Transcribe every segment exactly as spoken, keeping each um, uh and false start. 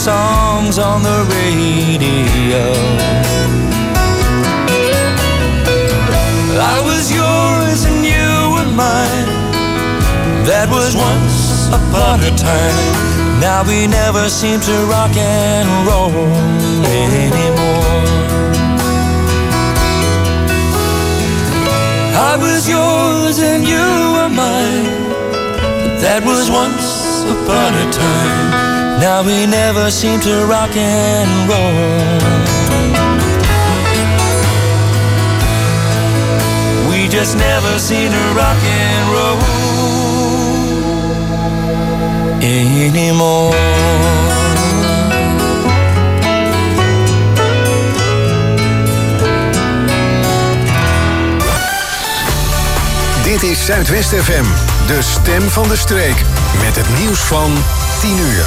songs on the radio. I was yours and you were mine. That was once upon a time. Now we never seem to rock and roll anymore. I was yours and you were mine. That was once upon a time. Now we never seem to rock and roll. We just never seem to rock and roll anymore. Dit is Zuidwest F M, de stem van de streek. Met het nieuws van tien uur.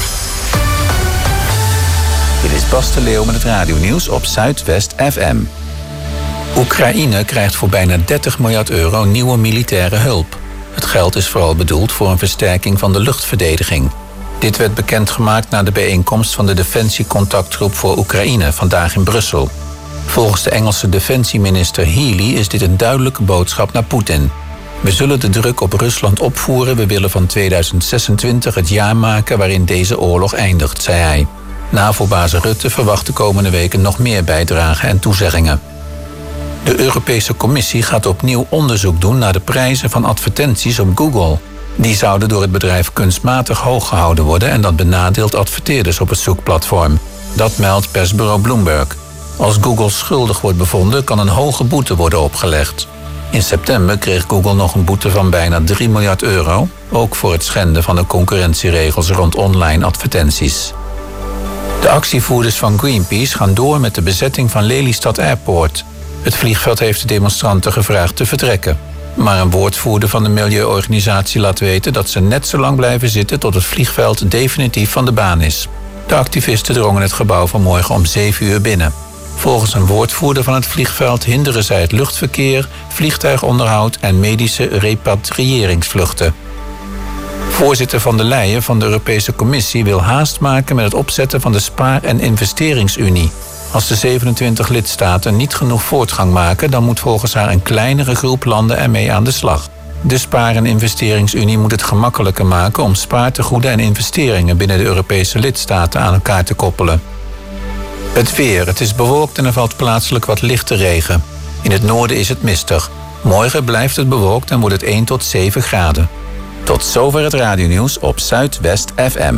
Dit is Bas de Leeuw met het radionieuws op Zuidwest F M. Oekraïne krijgt voor bijna dertig miljard euro nieuwe militaire hulp. Het geld is vooral bedoeld voor een versterking van de luchtverdediging. Dit werd bekendgemaakt na de bijeenkomst van de Defensiecontactgroep voor Oekraïne vandaag in Brussel. Volgens de Engelse defensieminister Healey is dit een duidelijke boodschap naar Poetin. We zullen de druk op Rusland opvoeren. We willen van tweeduizend zesentwintig het jaar maken waarin deze oorlog eindigt, zei hij. NAVO-baas Rutte verwacht de komende weken nog meer bijdragen en toezeggingen. De Europese Commissie gaat opnieuw onderzoek doen naar de prijzen van advertenties op Google. Die zouden door het bedrijf kunstmatig hoog gehouden worden en dat benadeelt adverteerders op het zoekplatform. Dat meldt persbureau Bloomberg. Als Google schuldig wordt bevonden, kan een hoge boete worden opgelegd. In september kreeg Google nog een boete van bijna drie miljard euro, ook voor het schenden van de concurrentieregels rond online advertenties. De actievoerders van Greenpeace gaan door met de bezetting van Lelystad Airport. Het vliegveld heeft de demonstranten gevraagd te vertrekken. Maar een woordvoerder van de milieuorganisatie laat weten dat ze net zo lang blijven zitten tot het vliegveld definitief van de baan is. De activisten drongen het gebouw vanmorgen om zeven uur binnen. Volgens een woordvoerder van het vliegveld hinderen zij het luchtverkeer, vliegtuigonderhoud en medische repatriëringsvluchten. Voorzitter van der Leyen van de Europese Commissie wil haast maken met het opzetten van de Spaar- en Investeringsunie. Als de zevenentwintig lidstaten niet genoeg voortgang maken, dan moet volgens haar een kleinere groep landen ermee aan de slag. De Spaar- en Investeringsunie moet het gemakkelijker maken om spaartegoeden en investeringen binnen de Europese lidstaten aan elkaar te koppelen. Het weer. Het is bewolkt en er valt plaatselijk wat lichte regen. In het noorden is het mistig. Morgen blijft het bewolkt en wordt het één tot zeven graden. Tot zover het radionieuws op Zuidwest F M.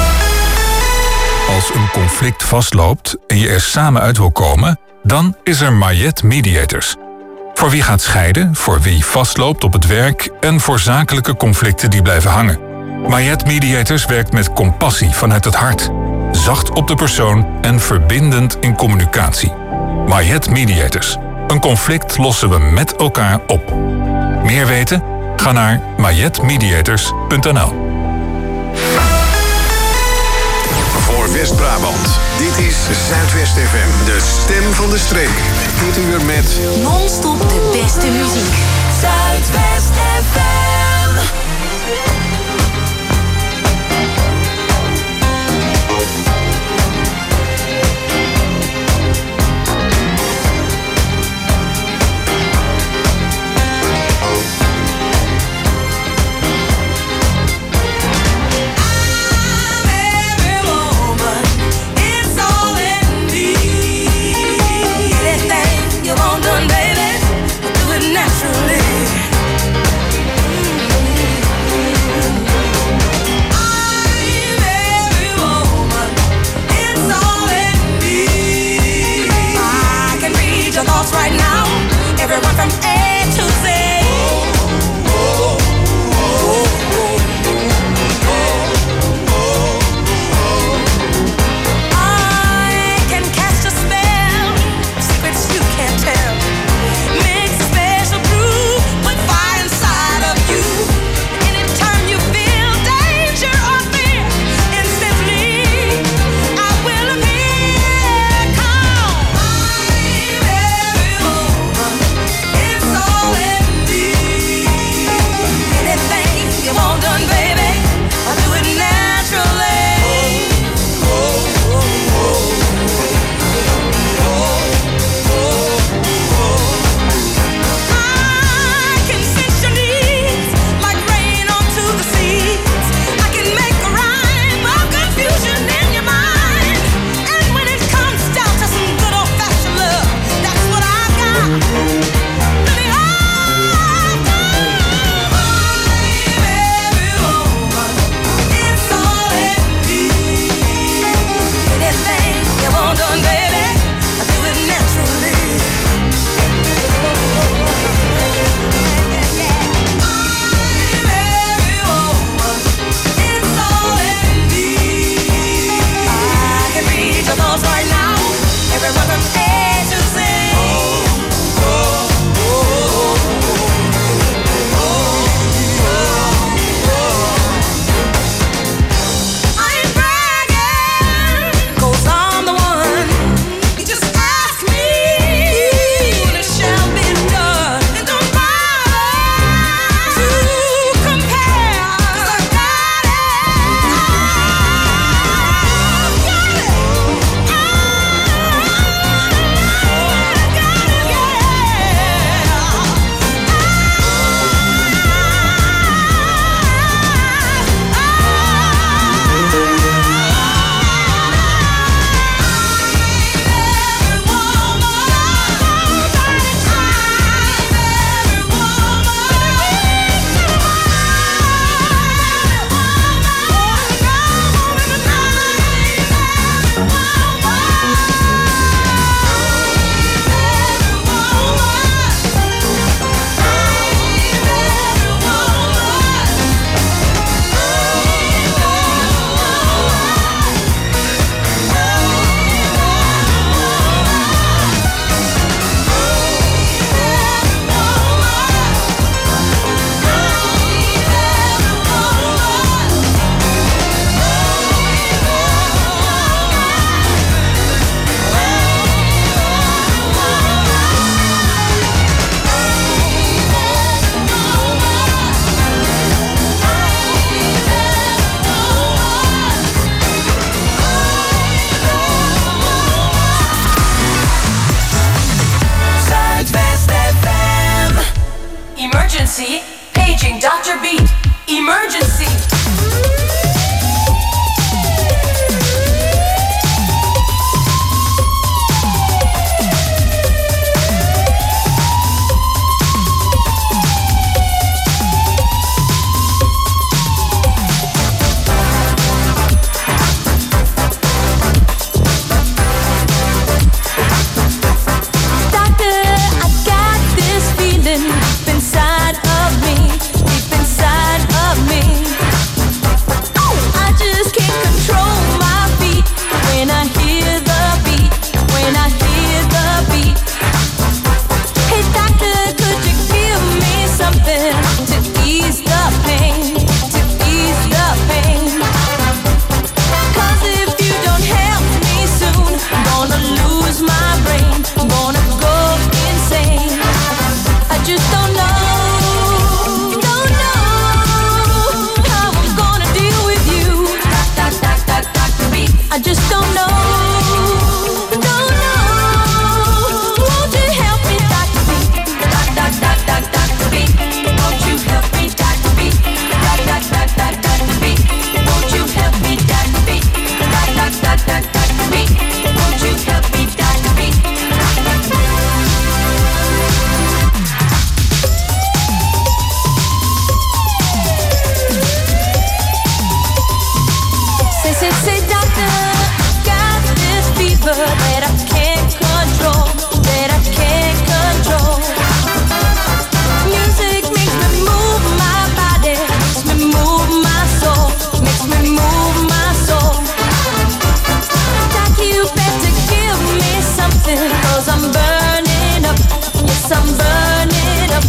Als een conflict vastloopt en je er samen uit wil komen, dan is er Mayet Mediators. Voor wie gaat scheiden, voor wie vastloopt op het werk en voor zakelijke conflicten die blijven hangen. Mayet Mediators werkt met compassie vanuit het hart. Zacht op de persoon en verbindend in communicatie. Mayet Mediators. Een conflict lossen we met elkaar op. Meer weten? Ga naar mayet mediators punt n l. Voor West-Brabant. Dit is Zuidwest F M, de stem van de streek. Dit uur met non-stop de beste muziek. Zuidwest F M. Baby, do it naturally. I just don't know. Don't know. Won't you help me, Doctor B? Doc, doc, doc, doc, Doctor B. Won't you help me, Doctor B? Doc, doc, doc, doc, Doctor B. Won't you help me, Doctor B? Doc, doc, doc, doc, Doctor B. Won't you help me, Doctor B? Say, say, say, doctor, got this fever that I can't control, that I can't control. Music makes me move my body, makes me move my soul, makes me move my soul. Doc, you better give me something, cause I'm burning up, yes, I'm burning up.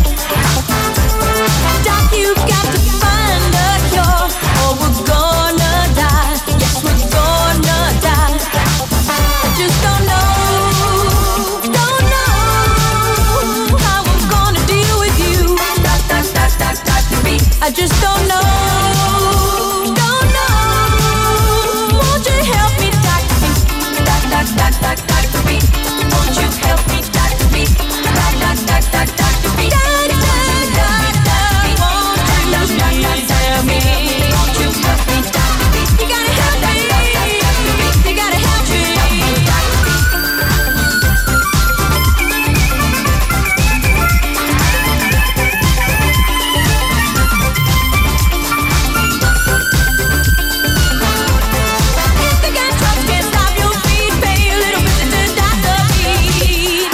Doc, you got to find a cure, or we're gonna die, yes, we're gonna die. I just don't know, don't know how I'm gonna deal with you. Doc, doc, doc, doc, Doctor B. I just don't know, don't know. Won't you help me, Doctor B? Doc, doc, doc, doc, Doctor B. Won't you help me, Doctor B? Doc, doc, doc, doc, Doctor B. Doc, doc, doc, doc, won't you tell me? Won't you help me, Doctor B? You gotta help me. You gotta help me. If the gun trucks can't stop your feet, pay a little visit to Doctor B.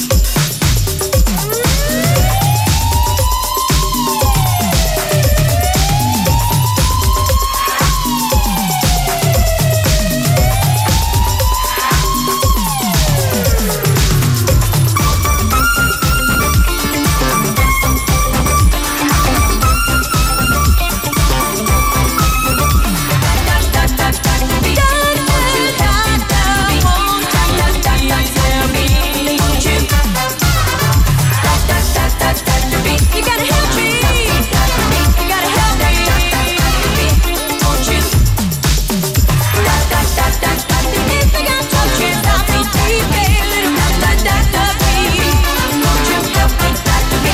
You gotta help me. You gotta help me. Won't you? If the gun trucks can't stop me, pay a little Doctor B. Won't you help me, Doctor B?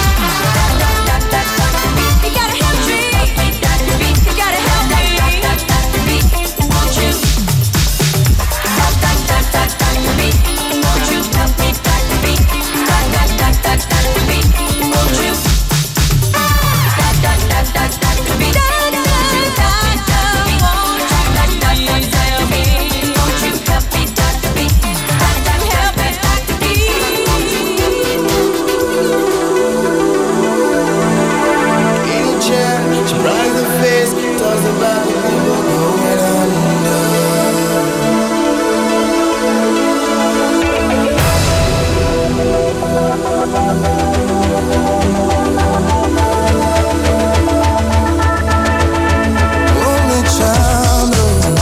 You gotta help me. You gotta help me. Won't you? Doctor B. Won't you help me, Doctor B? Doctor B. Won't you? Doctor B. Any chair, she brightens the face, talks about the people going under. Only child knows.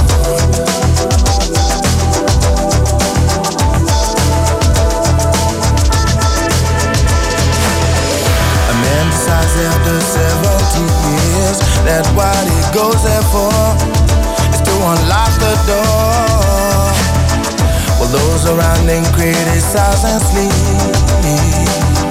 A man decides after seventy years that what he goes there for is to unlock the door. Well, those around him criticize and sleep.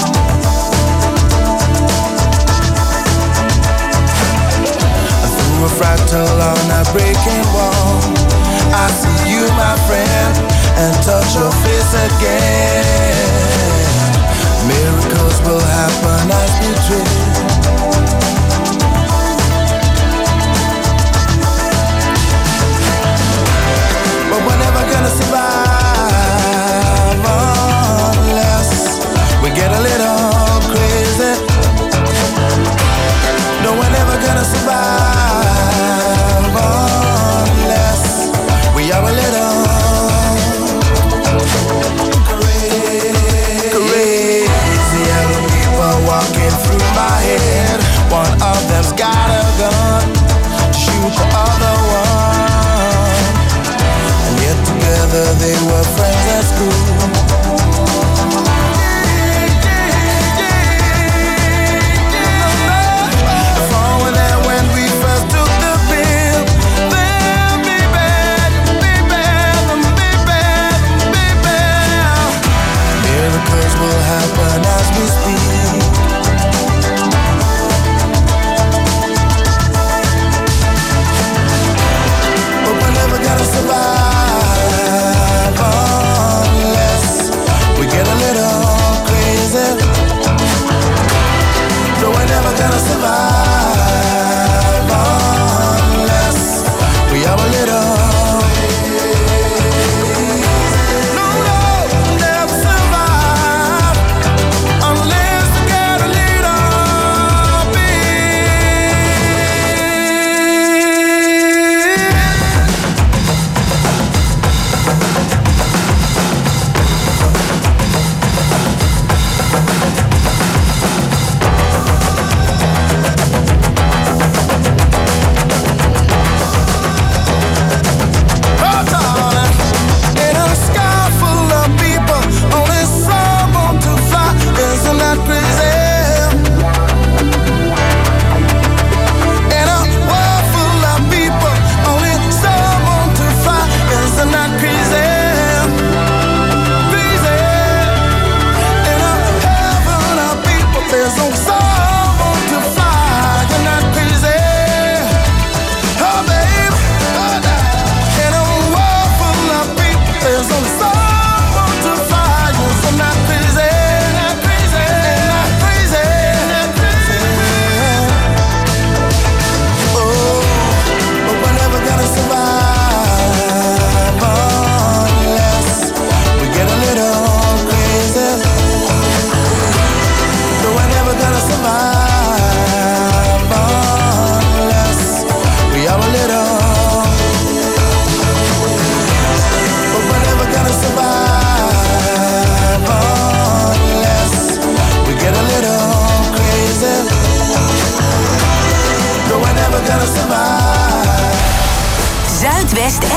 Through a fractal on a breaking wall, I see you, my friend, and touch your face again. Miracles will happen as we dream. But we're never gonna survive unless we get a little crazy. No, we're never gonna survive unless we are a little crazy. Crazy young people walking through my head.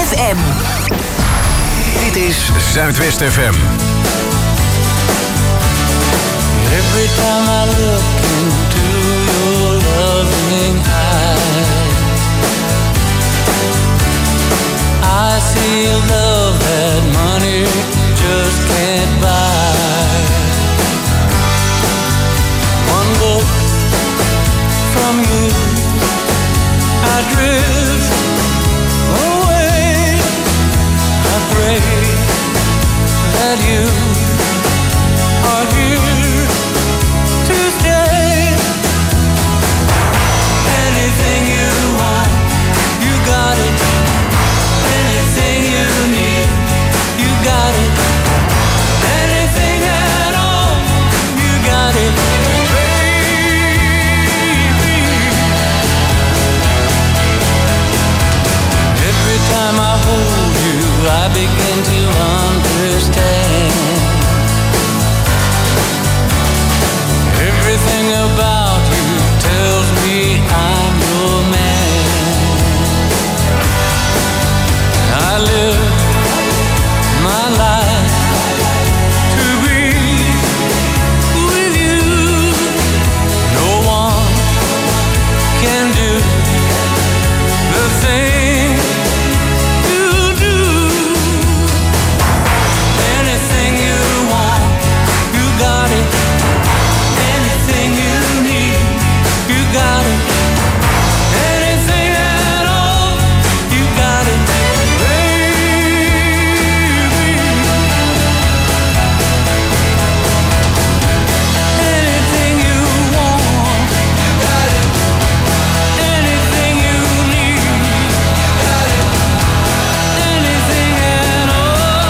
F M. Dit is Zuidwest F M. Every time I look into your loving eyes, I see a love that money just can't buy. One look from you, I drift away. I pray that you are here to stay. Anything you want, you got it. Anything you need, you got it. Anything at all, you got it, baby. Every time I hold you, I begin to understand. Everything about you tells me I'm your man. I live my life to be with you. No one can do the thing you do. Anything you want, you got it. Anything you need, you got it. Anything at all, you got it, baby. Anything you want, you got it. Anything you need, you got it. Anything at all.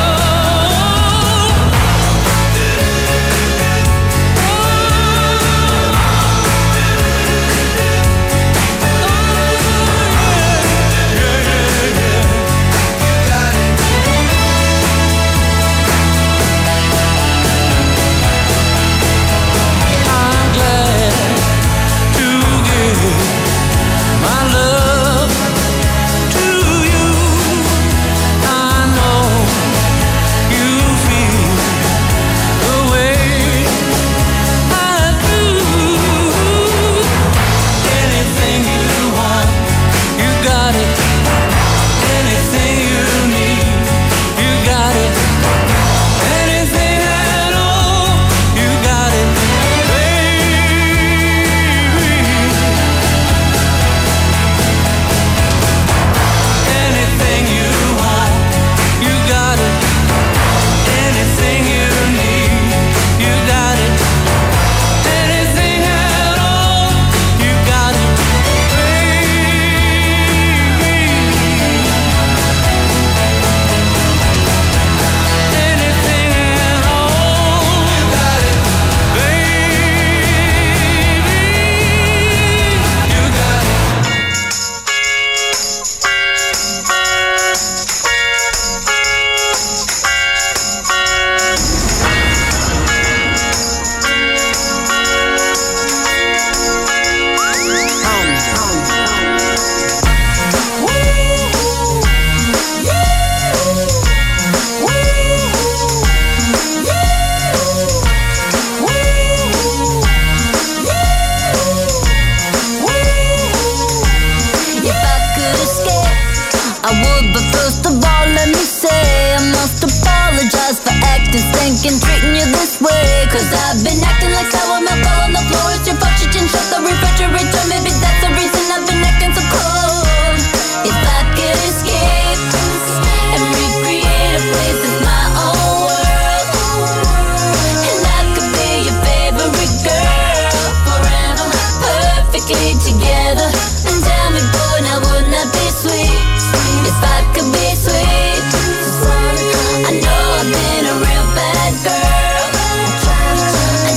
I'm glad to give my love to you. I know you feel the way I do. Anything you want, you got it. Anything you need, you got it. Anything at all, you got it, baby. Anything you want, you got it. Anything you need, you got it. Anything at all, you got it, baby. Anything at all, you got it, baby. You got it. If I could escape, I would, but first of all, let me say I must apologize for acting, stinking, treating you this way. Cause I've been acting like sour milk all on the floor. It's your fault, you didn't shut the refrigerator. Maybe that's the reason I've been acting so cold. If I could escape and recreate a place that's my own world, and I could be your favorite girl forever, perfectly together. And tell me, boy, now wouldn't that be sweet? If I could be sweet. I know I've been a real bad girl. I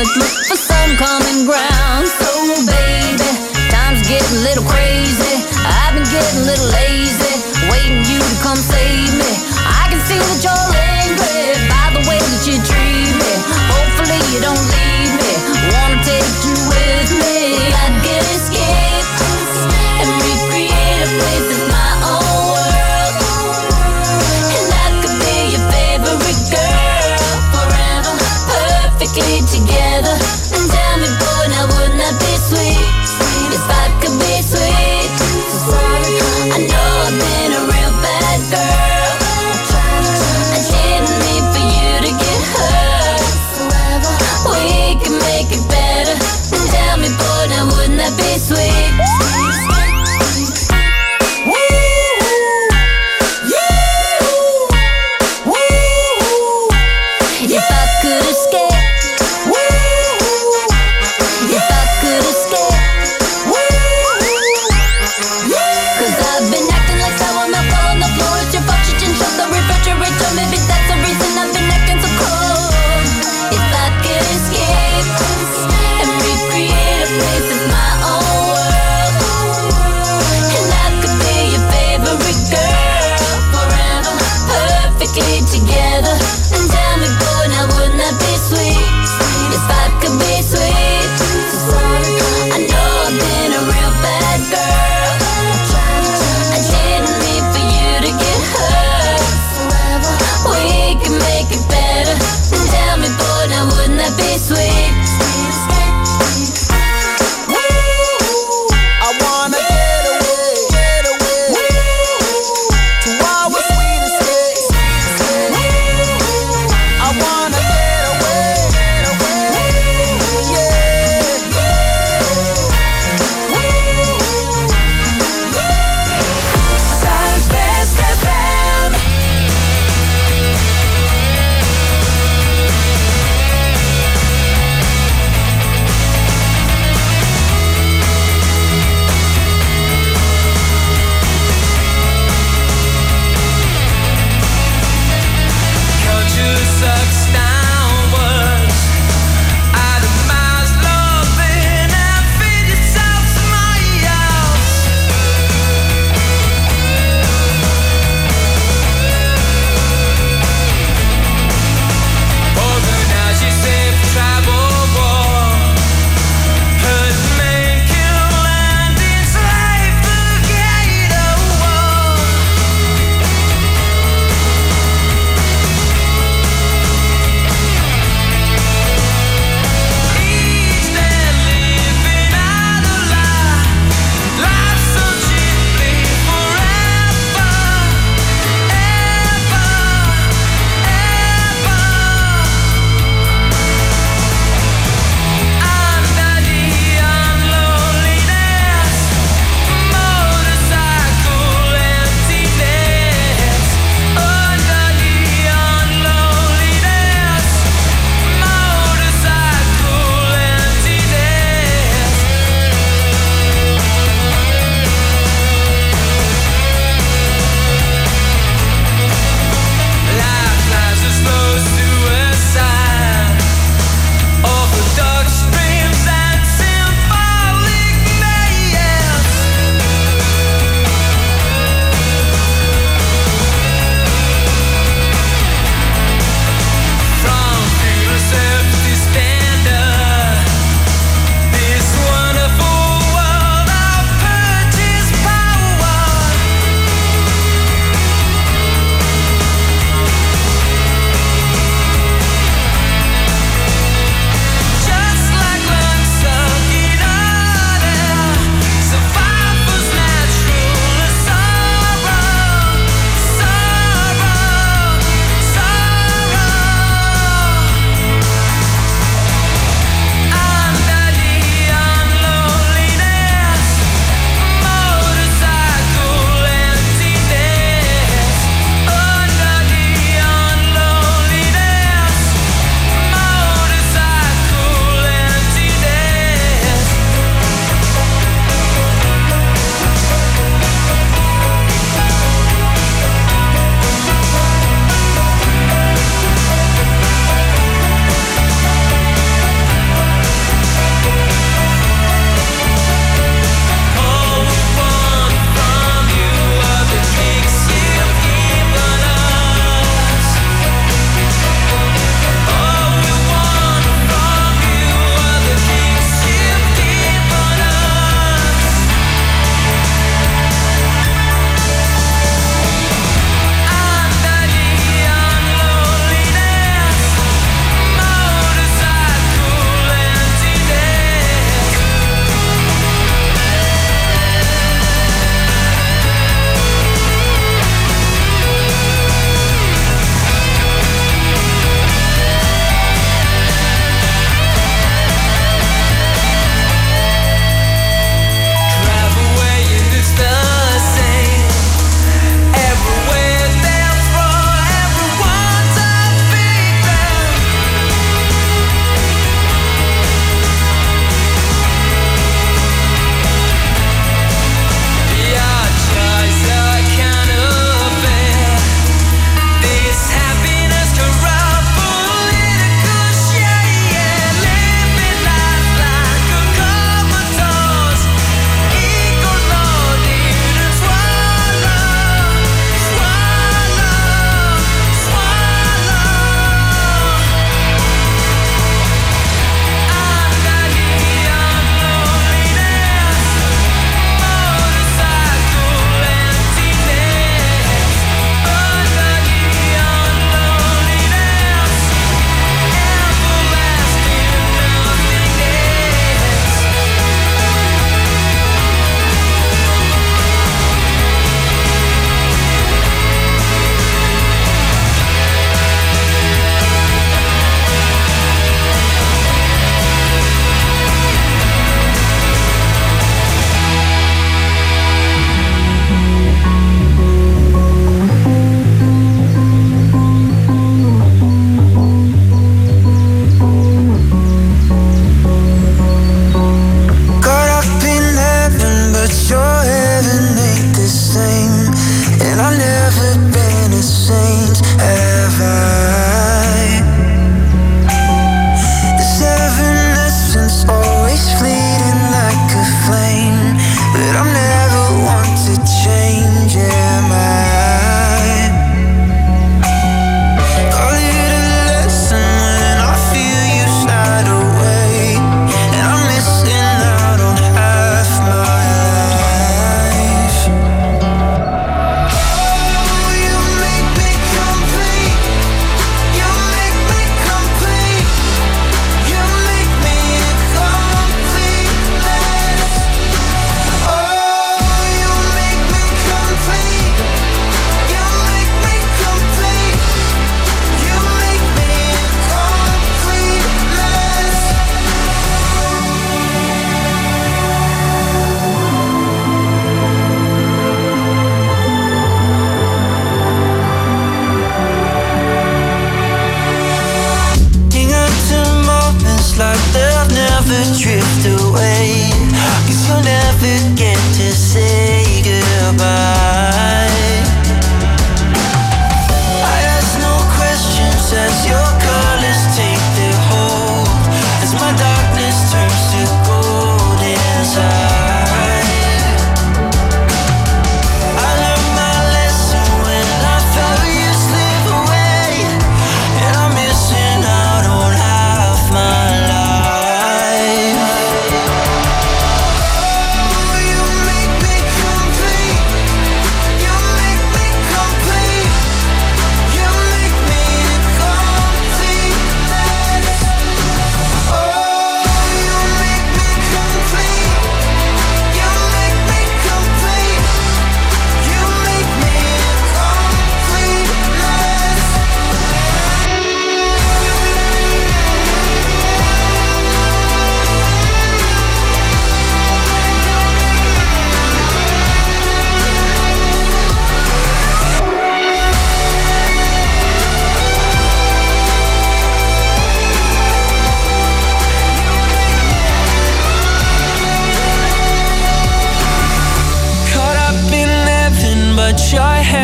let's look for some common ground. So baby, time's getting a little crazy. I've been getting a little lazy, waiting you to come save me. I can see that you're angry by the way that you treat me. Hopefully you don't leave me, wanna take you with me. I could escape and recreate a place that's my own world, and I could be your favorite girl forever, perfectly together. And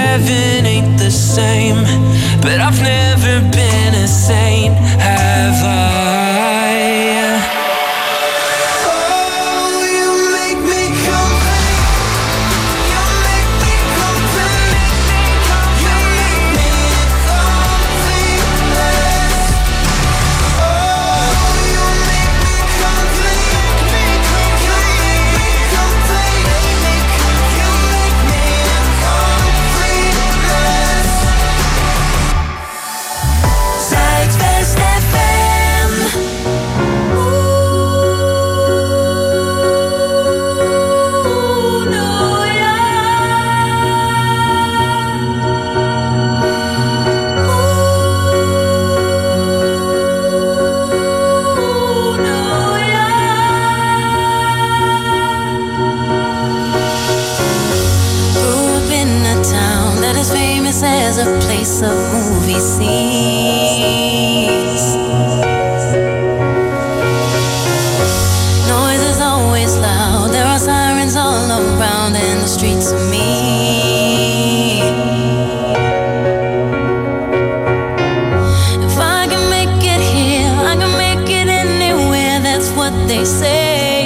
heaven ain't the same, but I've never been a saint, have I? As a place of movie scenes, noise is always loud. There are sirens all around, and the streets are mean. If I can make it here, I can make it anywhere. That's what they say.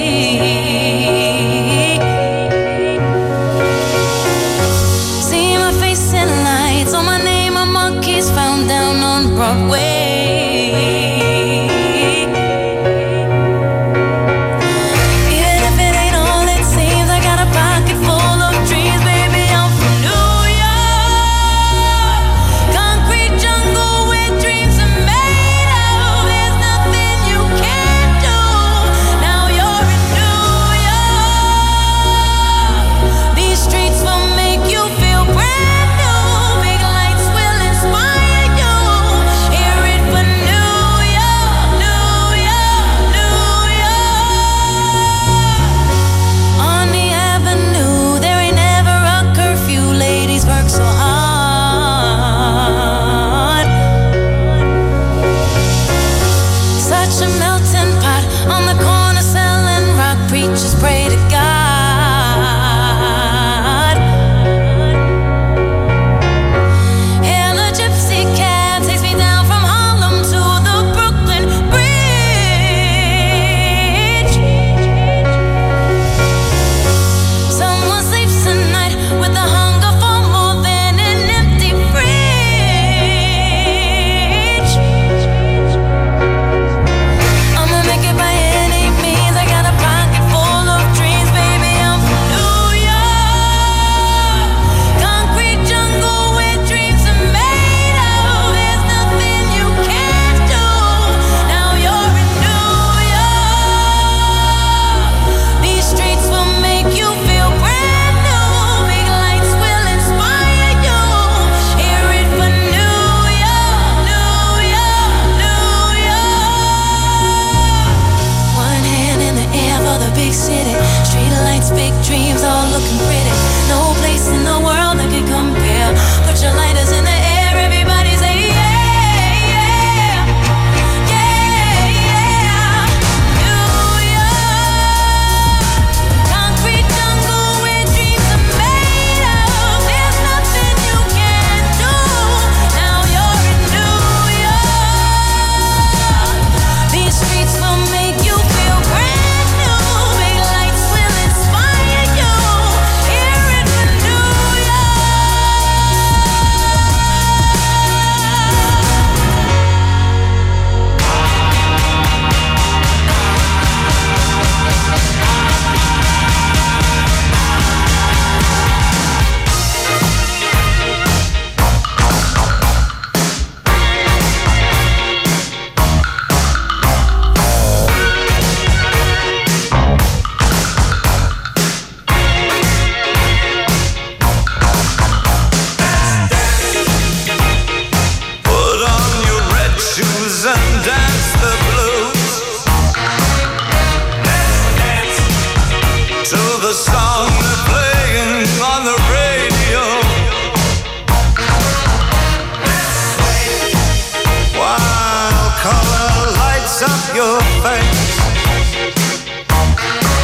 your face.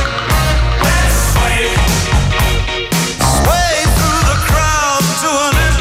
Sway through the crowd to an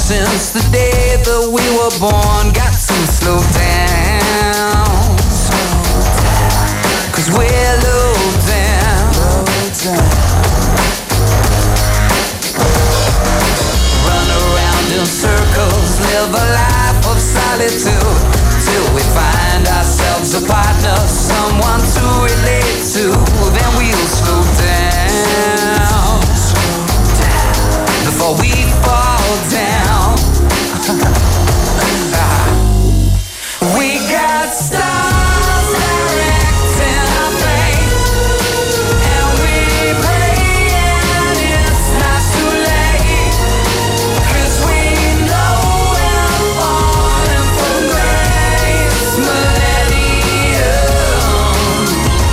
since the day that we were born. Got to slow down, cause we're low down. Run around in circles, live a life of solitude, till we find ourselves a partner, someone to relate to. Then we'll slow down before we fall down. We got stars directing our fate, and we praying it's not too late, cause we know we're falling from grace. Millennium.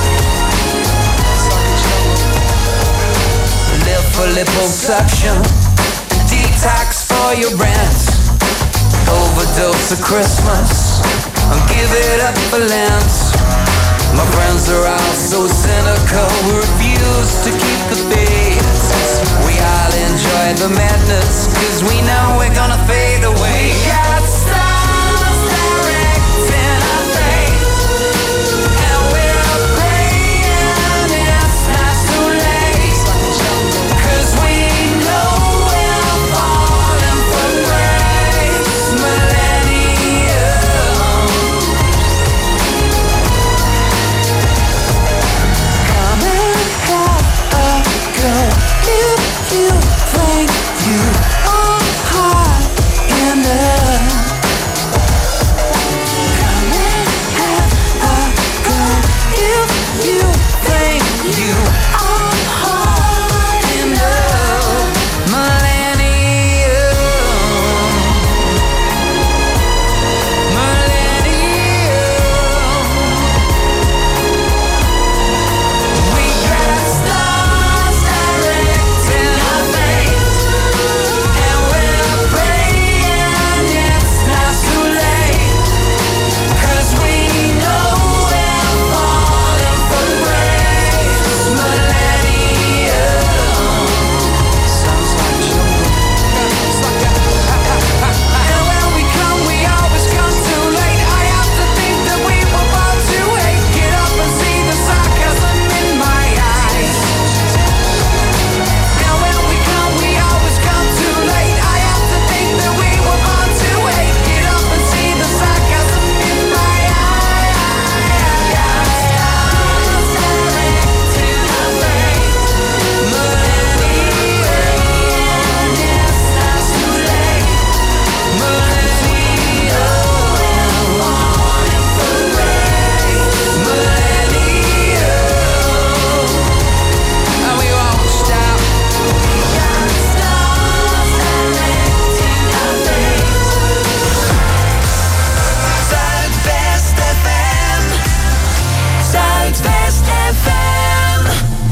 Live for liposuction, detox for your brands, overdose of Christmas, and give it up for Lent. My friends are all so cynical, we refuse to keep the faith. We all enjoy the madness, cause we know we're gonna fade away. We got stars directing our fate, and we're praying it's not too late, cause we know we're falling from grace. Millennium. Come and have a go if you think you are hot enough. Come and have a go if you think you are hot enough. Millennium. Millennium. We got stars directing our fate, and we're praying it's not too late, cause we know we're falling from grace. Millennium. Sounds like jungle. And when we come, we always come too late. I have to think that we were born to hate. Get up and see the sarcasm in my eyes. And when we come, we always come too late. I have to think that we were born to hate. Get up and see the sarcasm in my and we won't stop. Zuidwest F M. Zuidwest F M.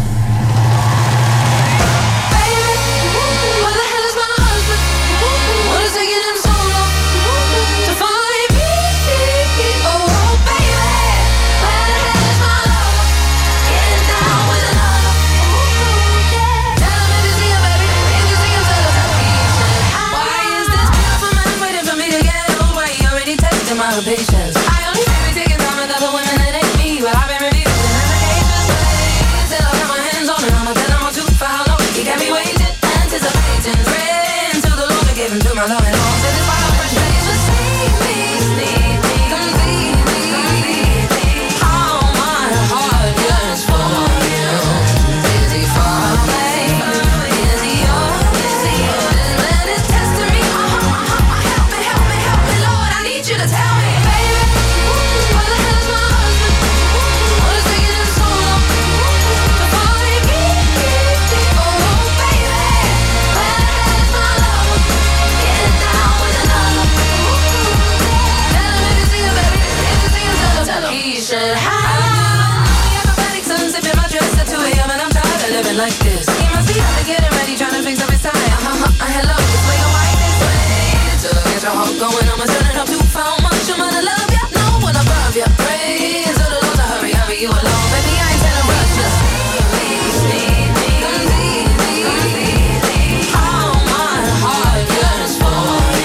Baby, where the hell is my husband? What is taking him so long to find me? Oh, baby, where the hell is my lover? Getting down with another. Tell him if you see him, baby, if you see him, tell him. Why is this beautiful man waiting for me to get old? Why he already tested my patience? I only say we taking time with other women that ain't me, but I've been refusing invitations. Till I got my hands on it, I'ma tell him I'm too for how long. He got me waiting, anticipating, praying to the Lord to give him to my love and all. So this why I'm fresh face. Just need me, need me, completely. All my heart yearns for you. Is he far away? Is he yours? Is he yours? This man is testing me. Uh-huh, uh-huh. Help me, help me, help me, Lord. I need you to tell me, baby, where the hell is my husband? What is taking him so long to find me? Oh, baby, where the hell is my lover? Getting down with another. Tell him if you see him, baby, if you see him, tell him, tell him. He should have. The acrobatic sun sipping my dress at two a.m. and I'm tired of living like this. He must be out to getting ready, trying to fix up his tie. Uh-huh, uh, hello, this way or white this way. To get your heart going, I'ma turn it up to how much I'm gonna love ya. No one above ya. Pray to the Lord to hurry, hurry you along. Baby, I ain't telling rush, just need me, need me, completely. All my heart yearns for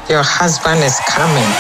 Your husband is coming.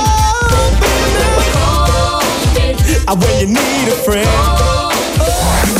When you need a friend,